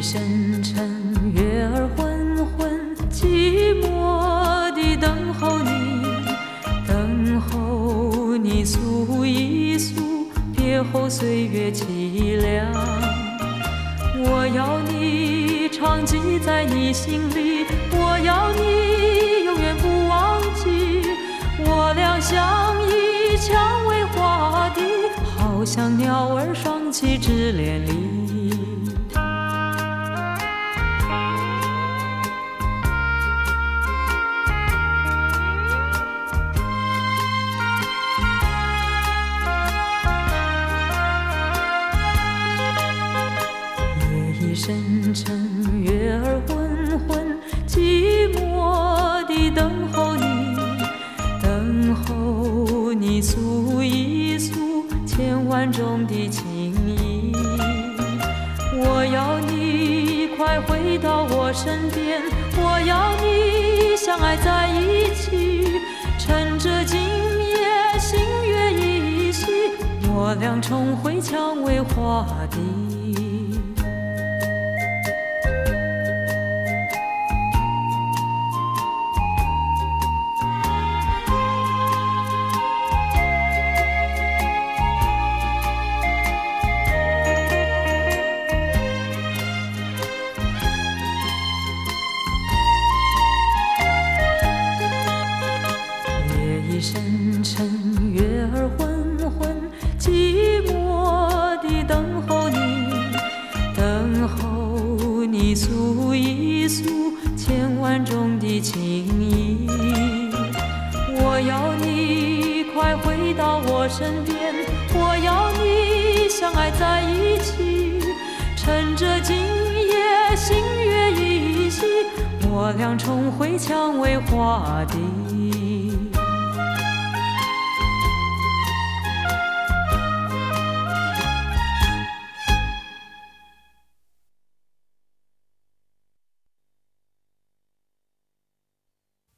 深沉，月儿昏昏，寂寞地等候你，等候你诉一诉别后岁月凄凉。我要你常记在你心里，我要你永远不忘记。我俩相依蔷薇花地，好像鸟儿双栖枝连理。深沉，月儿昏昏，寂寞地等候你，等候你诉一诉千万种的情意。我要你快回到我身边，我要你相爱在一起，趁着今夜星月依稀，我俩重回蔷薇花地。深沉，月儿昏昏，寂寞地等候你，等候你诉一诉千万种的情意。我要你快回到我身边，我要你相爱在一起，趁着今夜星月依稀，我俩重回蔷薇花地。